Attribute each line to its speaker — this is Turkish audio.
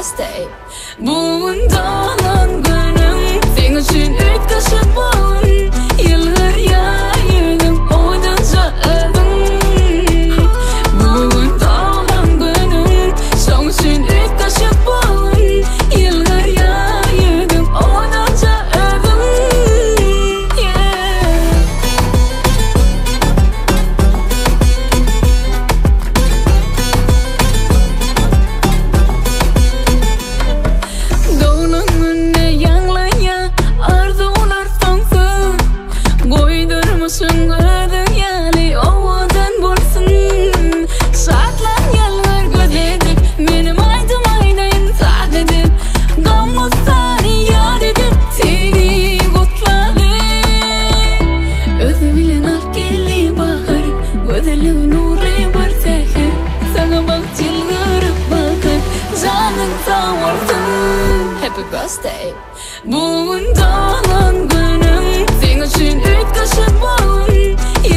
Speaker 1: birthday. Bundan günüm senin için ilk kaşık balın. Yıllar yayıldım oyunca öldüm. Bundan günüm senin için ilk kaşık balın. Yıllar yayıldım oyunca öldüm. Süngürdün yani ovadan bulsun. Saatler yıllar gözledik benim aydım aydayın saat edip. Gamlı sani yad edip seni kutladım. Özü bilen ak geldi bahar, gözeli nuri bir seher. Sana bak çılgırıp bakar, canın sağ olsun. Happy birthday. Bundan günüm senin için ilk kaşık balın.